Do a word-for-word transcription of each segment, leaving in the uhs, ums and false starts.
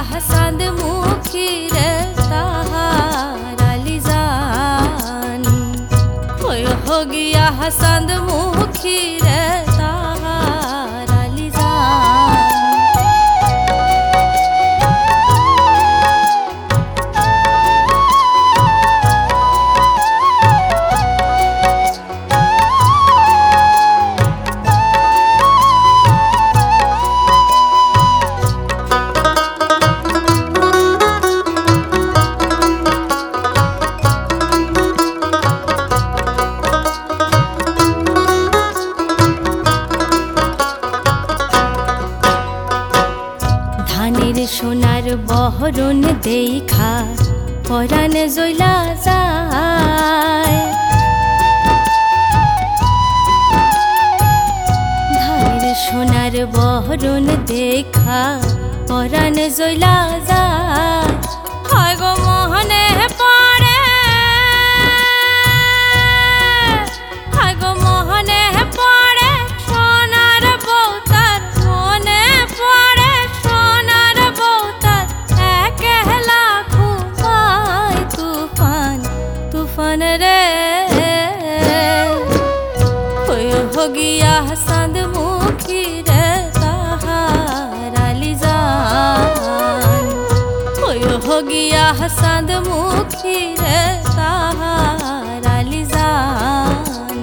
हसंद मुखी रे ताहार अली जान ओय हो गया हसंद मुखी रे ताहार अली जान। সোনার বহরণ দেখা পরাণ জইলা যায় ধানের সোনার বহরণ দেখা পরাণ জইলা যায় হয় গো মোহনে পড়ে হয় গো মোহনে পড়ে সোনার বউতার মনে পড়ে तूफान रे ओय हो गया हसंद मुखी रे ताहार अली जान ओय हो गया हसंद मुखी रे ताहार अली जान।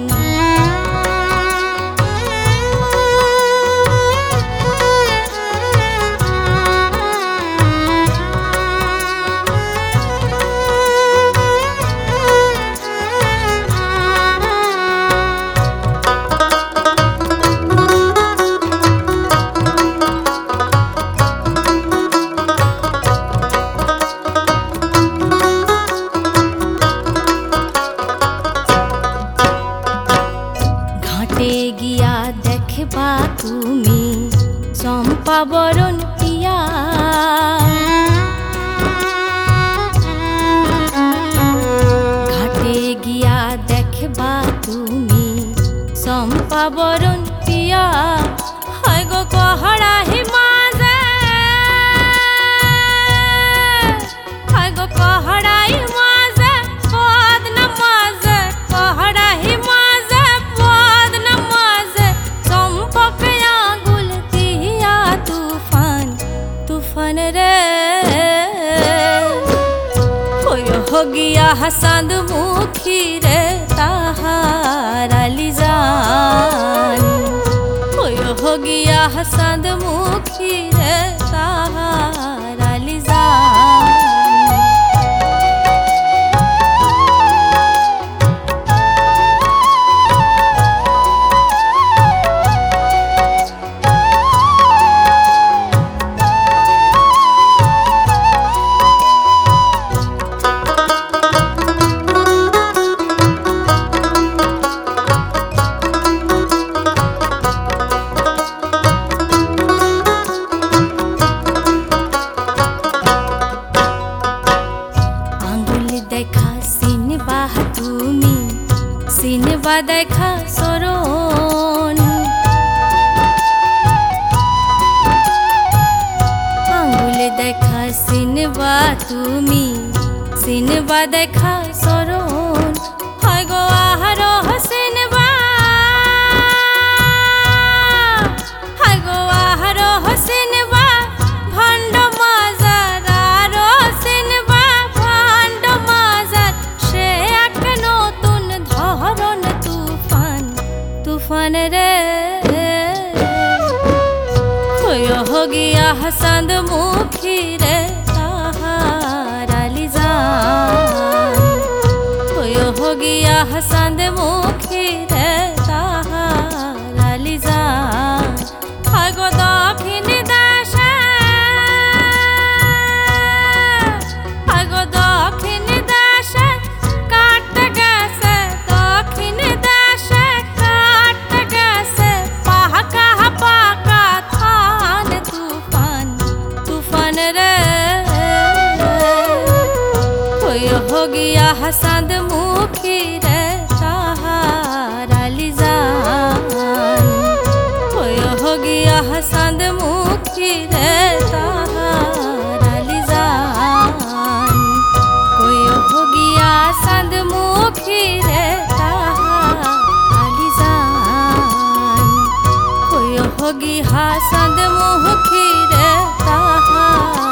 গিয়া দেখবা তুমি চম্পা বরণ পিয়া ঘাটে গিয়া দেখবা তুমি চম্পা বরণ পিয়া হয় গো কহড়া হিমাজে হয় গো কহড়া হিমাজে পদ নমাজে কহড়া হিমাজে পদ নমাজে চম্পকে আগুল দিয়া तूफान तूफान रे ओय हो गया हसंद मुखी रे ताहार अली जान ओय हो गया हसंद मुखी रे ताहार अली जान। সিনবা দেখা সরণ আঙ্গুলে দেখা সিনবা তুমি সিনবা দেখা সরণ হয় গো আহার সিনবা হয় গো আহার সিনবা ভণ্ড মাজার আর সিনবা ভণ্ড মাজার সে এক নতুন ধরন तूफान तूफान रे ओय हो गया हसंद मुखी रे ताहार अली जान ओय हो गया हसंद मुखी रे ताहार अली जान। হয় গো দক্ষিণ দেশে হয় গো দক্ষিণ দেশে কাটতে গেছে দক্ষিণ দেশে কাটতে গেছে পাকা পাকা ধান तूफान तूफान रे ओय हो गया हसंद मुखी रे ताहार अली जान ओय हो गया हसंद मुखी रे ताहार হগি হাসাদ মুখিরে তাহার